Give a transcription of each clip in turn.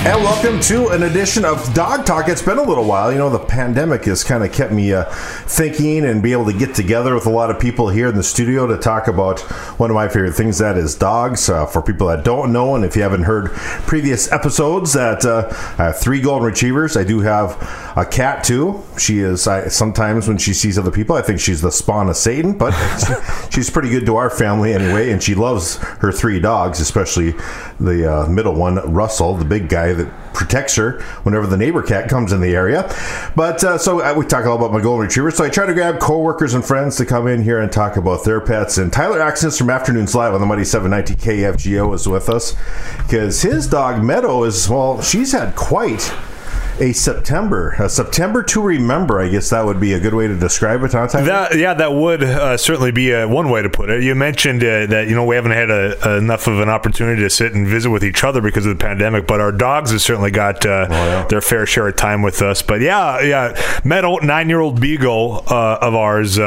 And welcome to an edition of Dog Talk. It's been a little while. You know, the pandemic has kind of kept me thinking and be able to get together with a lot of people here in the studio to talk about one of my favorite things, that is dogs. For people that don't know, and if you haven't heard previous episodes, that I have 3 golden retrievers. I do have a cat too. She is, sometimes when she sees other people, I think she's the spawn of Satan, but she's pretty good to our family anyway, and she loves her 3 dogs, especially the middle one, Russell, the big guy that protects her whenever the neighbor cat comes in the area. But so we talk all about my golden retriever. So I try to grab coworkers and friends to come in here and talk about their pets. And Tyler Axis from Afternoons Live on the Mighty 790 KFGO is with us because his dog Meadow is, well, she's had quite a September to remember. I guess that would be a good way to describe it, huh, Tyler? That would certainly be one way to put it. You mentioned that we haven't had enough of an opportunity to sit and visit with each other because of the pandemic, but our dogs have certainly got their fair share of time with us. But Meadow, 9-year-old beagle of ours.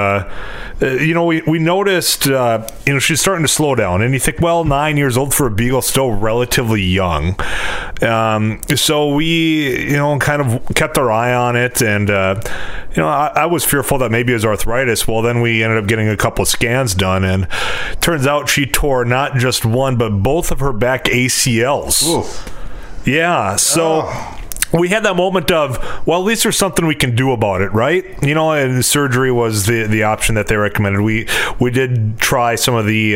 We noticed she's starting to slow down, and you think, well, 9 years old for a beagle, still relatively young. So we kind of kept our eye on it, and I was fearful that maybe it was arthritis. Well, then we ended up getting a couple of scans done, and turns out she tore not just one but both of her back ACLs. Oof. Yeah, so we had that moment of, well, at least there's something we can do about it, right? And surgery was the option that they recommended. We did try some of the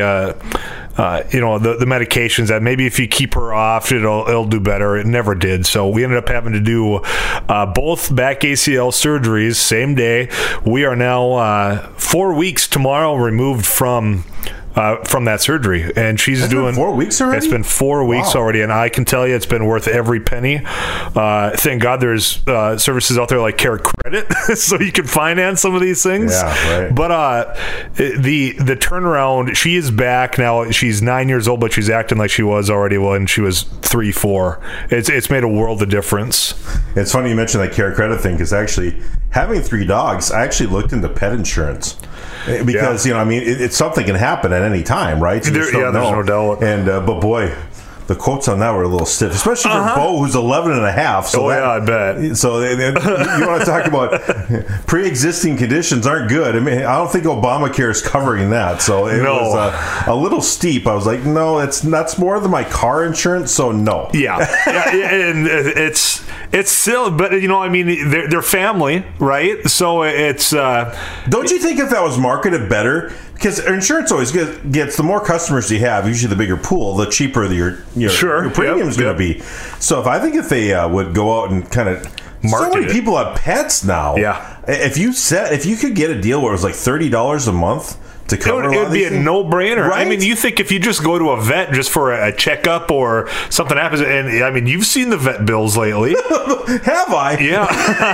the medications that maybe if you keep her off, it'll do better. It never did. So we ended up having to do both back ACL surgeries same day. We are now 4 weeks tomorrow removed from that surgery, and she's doing 4 weeks already. It's been 4 weeks already, and I can tell you it's been worth every penny. Thank God there's services out there like Care Credit, so you can finance some of these things. Yeah, right. But the turnaround, she is back now. She's 9 years old, but she's acting like she was already when she was 3-4. It's made a world of difference. It's funny you mentioned that Care Credit thing, because actually having 3 dogs, I actually looked into pet insurance. Because it's something can happen at any time, right? There's no doubt. And but boy, the quotes on that were a little stiff, especially for Bo, who's 11 and a half. So I bet. So you want to talk about pre-existing conditions aren't good. I mean, I don't think Obamacare is covering that. So it was a little steep. I was like, no, that's more than my car insurance. So no. Yeah, and it's still, but they're family, right? So it's. Don't you think if that was marketed better? Because insurance always gets, the more customers you have, usually the bigger pool, the cheaper your premium is going to be. So if they would go out and kind of market, so many people have pets now. Yeah, if you could get a deal where it was like $30 a month to cover, it would be a no-brainer. Right? I mean, you think if you just go to a vet just for a checkup or something happens, and I mean, you've seen the vet bills lately. Have I? Yeah.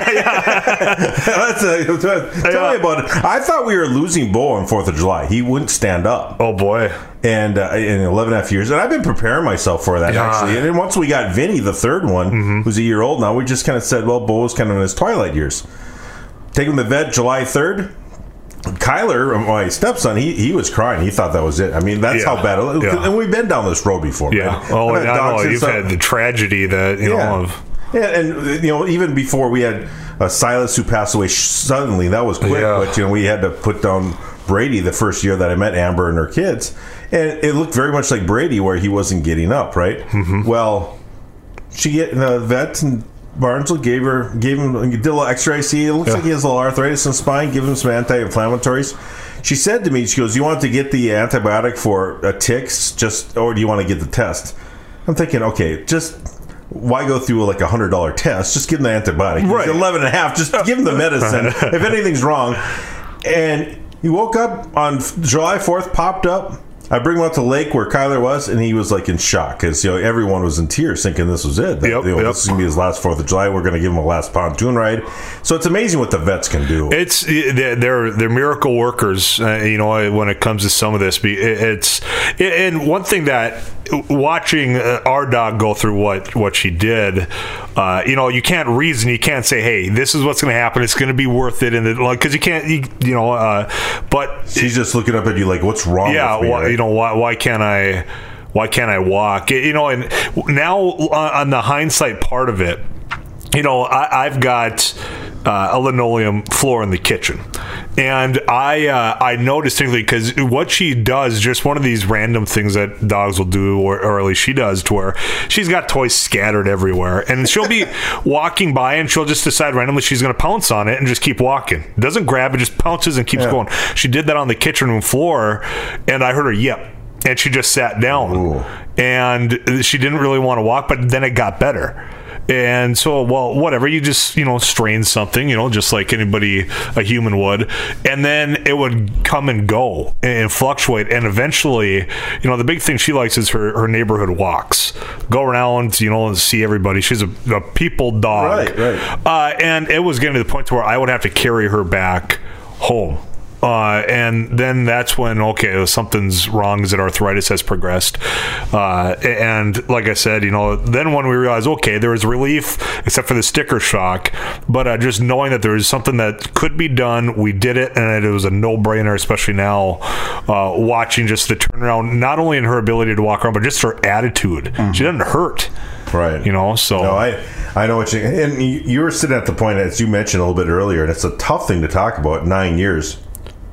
Tell me about it. I thought we were losing Bo on 4th of July. He wouldn't stand up. Oh, boy. And in 11 and a half years, and I've been preparing myself for that, actually. And then once we got Vinny, the 3rd one, who's a year old now, we just kind of said, well, Bo was kind of in his twilight years. Take him to the vet July 3rd. Kyler, my stepson, he was crying. He thought that was it. I mean, that's how bad it was. And we've been down this road before. Yeah. Man. Oh, I know. You've had the tragedy that, of... Yeah, and even before we had Silas, who passed away suddenly, that was quick. Yeah. But we had to put down Brady the first year that I met Amber and her kids, and it looked very much like Brady, where he wasn't getting up. Right. Mm-hmm. Well, she get the vet and Barnesville gave him did a little X-ray. See, it looks like he has a little arthritis in the spine. Give him some anti-inflammatories. She said to me, she goes, "You want to get the antibiotic for ticks, or do you want to get the test?" I'm thinking, okay, just why go through like $100 test? Just give him the antibiotic. Right. He's 11 and a half. Just give him the medicine if anything's wrong. And he woke up on July 4th, popped up. I bring him out to the lake where Kyler was, and he was like in shock because everyone was in tears thinking this was it. This is going to be his last 4th of July. We're going to give him a last pontoon ride. So it's amazing what the vets can do. They're miracle workers. When it comes to some of this, and one thing that watching our dog go through what she did, you can't reason. You can't say, hey, this is what's going to happen. It's going to be worth it, because you can't. But she's just looking up at you like, what's wrong with me? Why can't I Why can't I walk? You know, and now on the hindsight part of it, you know, I've got a linoleum floor in the kitchen, and I know distinctly because what she does, just one of these random things that dogs will do, or at least she does, to where she's got toys scattered everywhere, and she'll be walking by and she'll just decide randomly she's going to pounce on it and just keep walking. Doesn't grab it, just pounces and keeps going. She did that on the kitchen room floor, and I heard her yip, and she just sat down. Ooh. And she didn't really want to walk, but then it got better. And so, well, whatever, you just, you know, strain something, you know, just like anybody, a human would. And then it would come and go and fluctuate. And eventually, you know, the big thing she likes is her neighborhood walks. Go around, you know, and see everybody. She's a people dog. Right. And it was getting to the point to where I would have to carry her back home. And then that's when, okay, something's wrong, is that arthritis has progressed. And like I said, you know, then when we realized, okay, there was relief except for the sticker shock, but just knowing that there was something that could be done, we did it, and it was a no-brainer, especially now, watching just the turnaround, not only in her ability to walk around, but just her attitude. Mm-hmm. She doesn't hurt. Right. You know, so. No, I know what you were sitting at the point, as you mentioned a little bit earlier, and it's a tough thing to talk about, 9 years.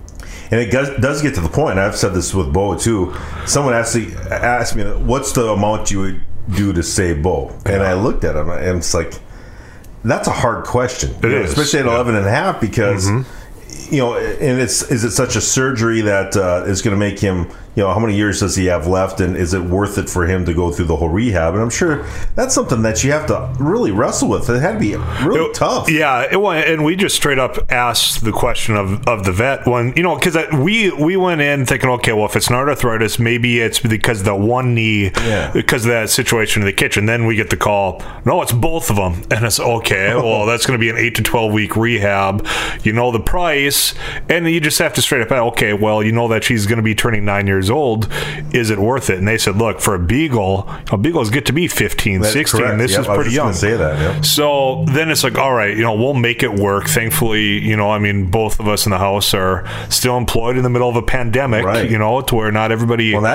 And it does get to the point, I've said this with Bo too, someone asked me, what's the amount you would do to save Bo? And I looked at him, and it's like, that's a hard question. It is. Especially at 11 and a half, because, you know, and is it such a surgery that is going to make him, you know, how many years does he have left, and is it worth it for him to go through the whole rehab? And I'm sure that's something that you have to really wrestle with. It had to be really tough. Yeah, and we just straight up asked the question of the vet when, you know, because we went in thinking, okay, well, if it's not arthritis, maybe it's because the one knee, because of that situation in the kitchen. Then we get the call, no, it's both of them, and it's okay. Well, that's going to be an 8 to 12 week rehab. You know the price, and you just have to straight up, okay, well, you know that she's going to be turning 9 years old. Is it worth it? And they said, look, for a beagles get to be 15, That's 16. correct. This is pretty young. Say that, So then it's like, all right, you know, we'll make it work. Thankfully, you know, I mean, both of us in the house are still employed in the middle of a pandemic, you know, to where not everybody. Well,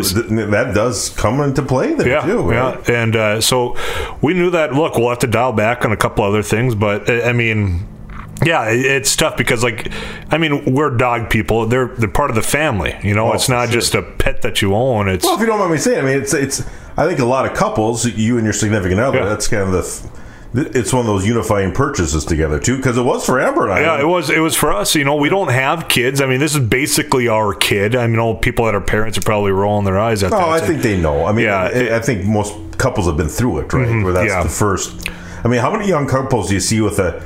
that does come into play there too. Right? Yeah, and so we knew that. Look, we'll have to dial back on a couple other things, but I mean. Yeah, it's tough because, like, I mean, we're dog people. They're part of the family. You know, it's not just a pet that you own. It's, well, if you don't mind me saying, I mean, it's. I think a lot of couples, you and your significant other, that's kind of it's one of those unifying purchases together too, because it was for Amber and I. Yeah, it was for us. You know, we don't have kids. I mean, this is basically our kid. I mean, all people that are parents are probably rolling their eyes at that. I think they know. I mean, I think most couples have been through it, right? Where that's the first. I mean, how many young couples do you see with a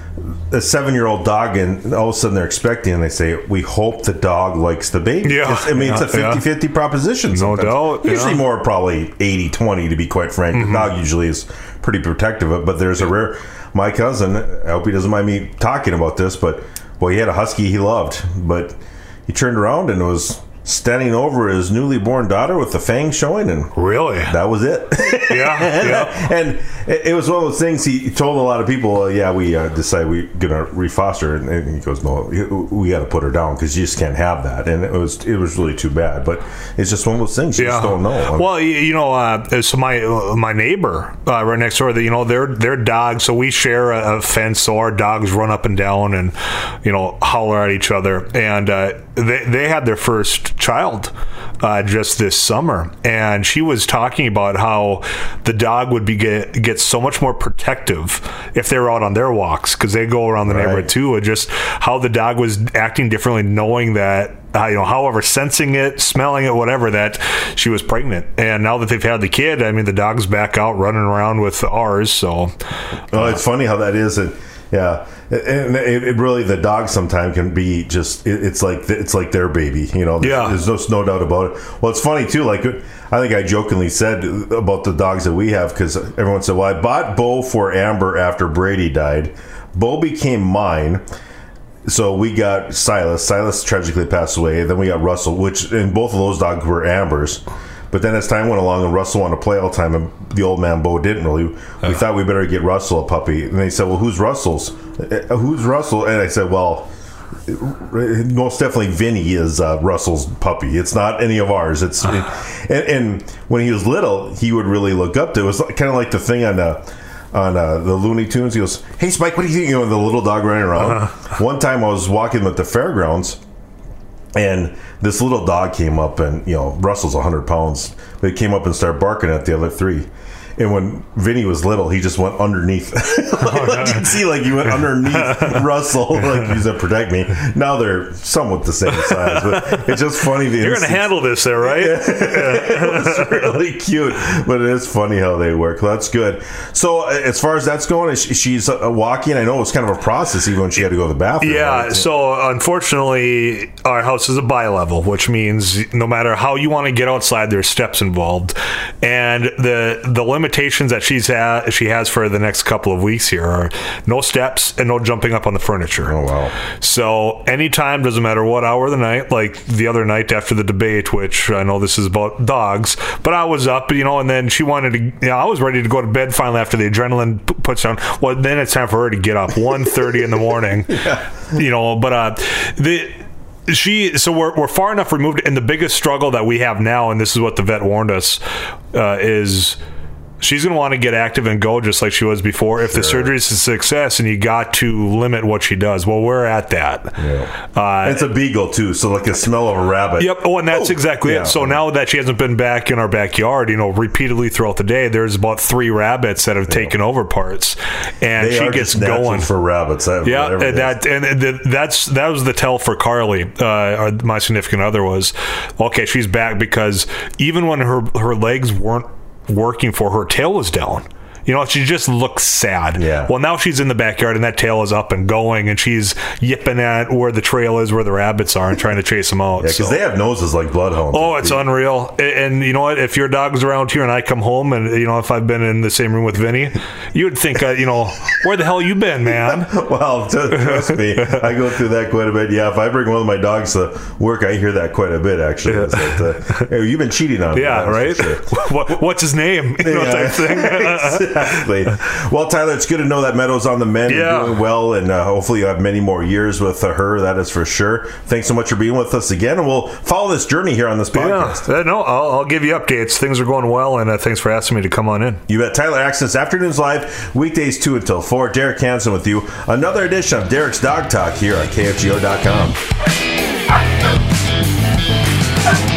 7-year-old dog, and all of a sudden they're expecting, and they say, we hope the dog likes the baby? I mean, it's a 50-50 proposition sometimes. No doubt. Usually more probably 80-20, to be quite frank. The dog usually is pretty protective of it, but there's a rare... My cousin, I hope he doesn't mind me talking about this, but, well, he had a husky he loved, but he turned around and was standing over his newly born daughter with the fangs showing, and really, that was it. And it was one of those things. He told a lot of people, we decided we're gonna refoster, and he goes, no, we got to put her down because you just can't have that. And it was really too bad, but it's just one of those things you just don't know. Well, you know, so my neighbor right next door, you know, their dogs, so we share a fence, so our dogs run up and down and, you know, holler at each other, and they had their first child just this summer, and she was talking about how the dog would get so much more protective if they were out on their walks, because they go around the neighborhood too, and just how the dog was acting differently, knowing that you know, however, sensing it, smelling it, whatever, that she was pregnant. And now that they've had the kid, I mean, the dog's back out running around with ours. So it's funny how that is. And yeah, and it really, the dog sometimes can be just, it's like their baby, you know. There's no doubt about it. Well, it's funny too, like I think I jokingly said about the dogs that we have, because everyone said, well, I bought Bo for Amber after Brady died. Bo became mine. So we got Silas. Silas tragically passed away. Then we got Russell, and both of those dogs were Ambers. But then as time went along and Russell wanted to play all the time, and the old man Bo didn't really, we thought we better get Russell a puppy. And they said, well, who's Russell's? Who's Russell? And I said, well, most definitely Vinny is Russell's puppy. It's not any of ours. And when he was little, he would really look up to it. It was kind of like the thing on the Looney Tunes. He goes, "Hey Spike, what do you think?" The little dog running around. One time I was walking at the fairgrounds, and this little dog came up, and Russell's 100 pounds, but he came up and started barking at the other three. And when Vinny was little, he just went underneath. You can see, he went underneath Russell, he's going to protect me. Now they're somewhat the same size, but it's just funny. You're going to handle this there, right? It was really cute, but it is funny how they work. That's good. So as far as that's going, she's walking. I know it was kind of a process even when she had to go to the bathroom. Yeah, right? So unfortunately, our house is a bi-level, which means no matter how you want to get outside, there's steps involved. And the limitations that she has for the next couple of weeks here are no steps and no jumping up on the furniture. Oh, wow. So anytime, doesn't matter what hour of the night, like the other night after the debate, which I know this is about dogs, but I was up, and then she wanted to, I was ready to go to bed finally after the adrenaline puts down. Well, then it's time for her to get up 1:30 in the morning, So we're far enough removed, and the biggest struggle that we have now, and this is what the vet warned us, is she's going to want to get active and go just like she was before. If the surgery is a success, and you got to limit what she does. Well, we're at that. Yeah. It's a beagle, too, so like the smell of a rabbit. Yep. Oh, and that's exactly it. So now that she hasn't been back in our backyard, repeatedly throughout the day, there's about 3 rabbits that have taken over parts. And she gets going. For rabbits. That was the tell for Carly, my significant other, was, okay, she's back, because even when her legs weren't working for her tail was down. She just looks sad. Yeah. Well, now she's in the backyard and that tail is up and going, and she's yipping at where the trail is, where the rabbits are, and trying to chase them out. Yeah, because they have noses like bloodhounds. Oh, it's unreal. And you know what? If your dog's around here and I come home and, if I've been in the same room with Vinny, you would think, where the hell you been, man? Well, trust me, I go through that quite a bit. Yeah, if I bring one of my dogs to work, I hear that quite a bit, actually. Yeah. Like, hey, you've been cheating on me. Yeah, right? Sure. What's his name? Type thing. Exactly. Well, Tyler, it's good to know that Meadow's on the mend and doing well, and hopefully you have many more years with her. That is for sure. Thanks so much for being with us again, and we'll follow this journey here on this podcast. Yeah. No, I'll give you updates. Things are going well, and thanks for asking me to come on in. You bet. Tyler Axtens, Afternoons Live, weekdays 2 until 4. Derek Hansen with you. Another edition of Derek's Dog Talk here on KFGO.com.